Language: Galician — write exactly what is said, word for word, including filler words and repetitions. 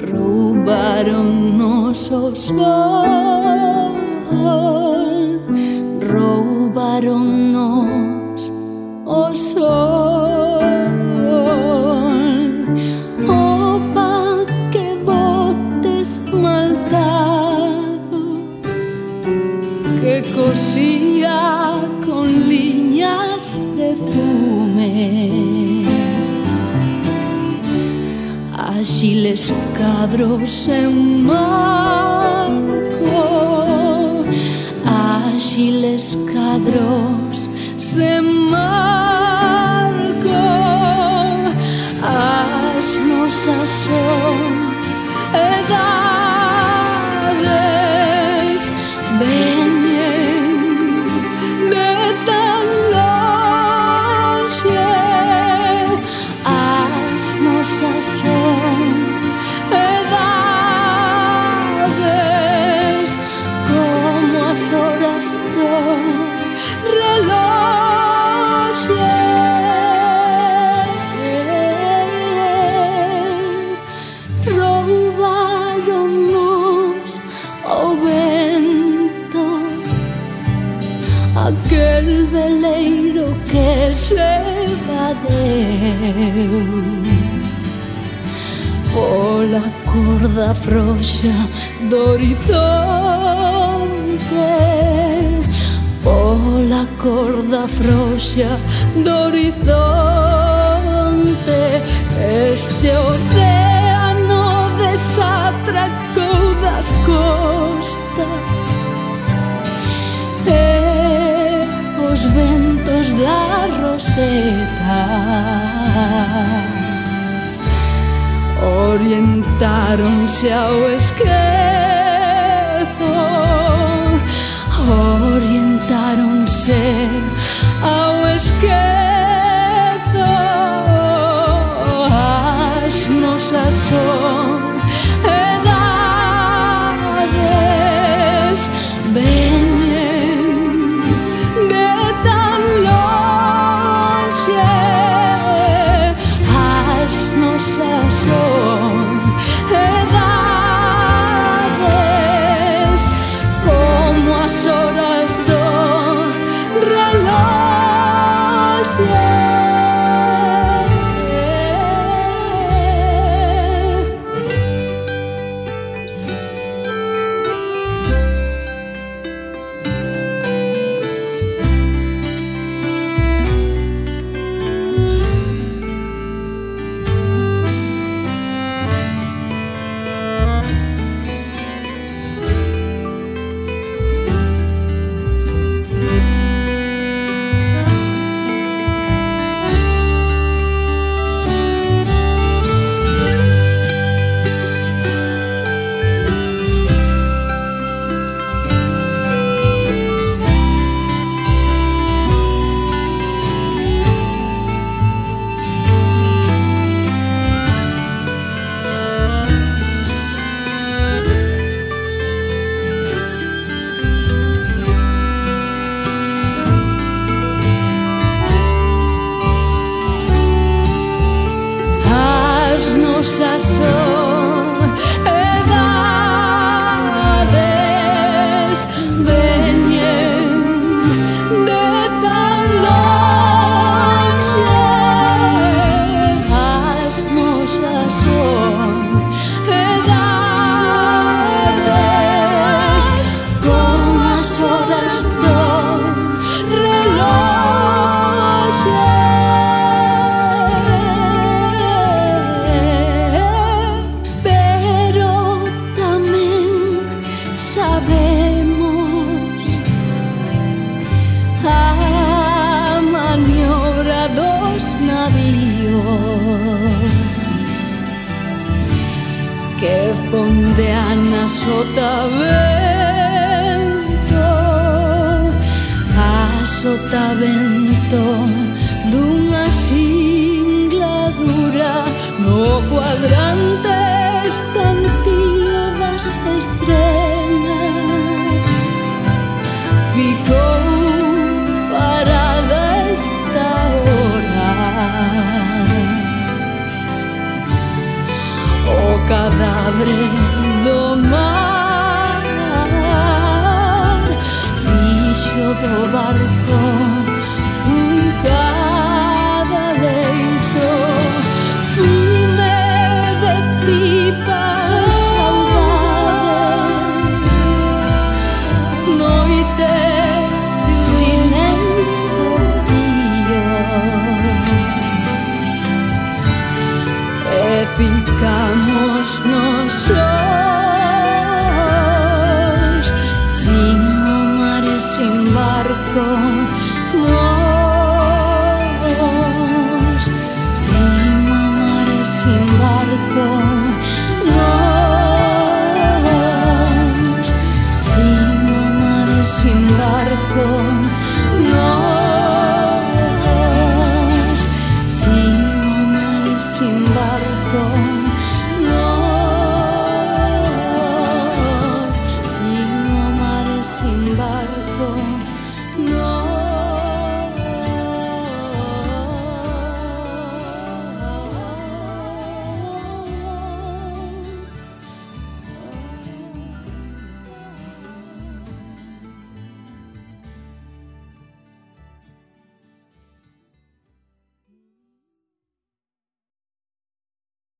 Roubaronnos o sol, roubaronnos o sol. Opa, que botes maltado, que cosía con liñas de fume. Axiles cadros en marco, axiles cadros en marco. As nosas son edades, veñen de tan lonxe. As nosas son edades como as horas do reloxe. Roubaronnos o vento, aquel veleiro que se evadeu pola corda frouxa do horizonte, pola corda frouxa do horizonte. Este océano desatracou das costas e os ventos da roseta orientáronse ao esquezo, orientáronse ao esquezo. As nosas son edades, veñen de tan lonxe. As nosas son edades como as horas do reloxe. As nosas son edades, veñen de tan lonxe. As nosas son edades como as horas do reloxe. Sabemos a maniobra dos navíos que fondean a sotavento, a sotavento dunha singladura no cuadrante estantío das estrelas. Ficou parada esta hora o cada sabré domar. Fixo do barco